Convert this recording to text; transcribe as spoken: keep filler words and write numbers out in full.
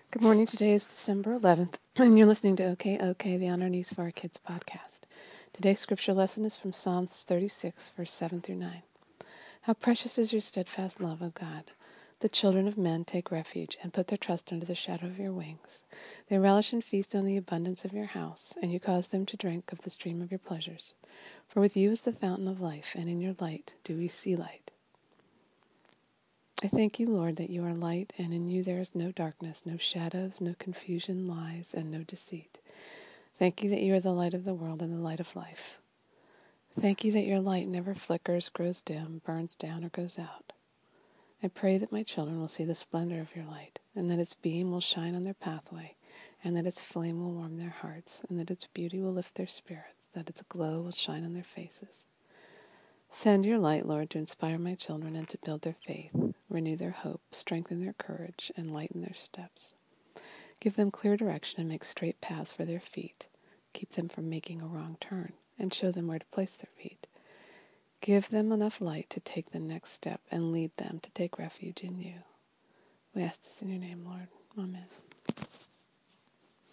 Good morning. Today is December eleventh, and you're listening to OK, OK, the On Our Knees for Our Kids podcast. Today's scripture lesson is from Psalms thirty-six, verse seven through nine. How precious is your steadfast love, O God! The children of men take refuge and put their trust under the shadow of your wings. They relish and feast on the abundance of your house, and you cause them to drink of the stream of your pleasures. For with you is the fountain of life, and in your light do we see light. I thank you, Lord, that you are light, and in you there is no darkness, no shadows, no confusion, lies, and no deceit. Thank you that you are the light of the world and the light of life. Thank you that your light never flickers, grows dim, burns down, or goes out. I pray that my children will see the splendor of your light, and that its beam will shine on their pathway, and that its flame will warm their hearts, and that its beauty will lift their spirits, that its glow will shine on their faces. Send your light, Lord, to inspire my children and to build their faith, renew their hope, strengthen their courage, and lighten their steps. Give them clear direction and make straight paths for their feet. Keep them from making a wrong turn, and show them where to place their feet. Give them enough light to take the next step and lead them to take refuge in you. We ask this in your name, Lord. Amen.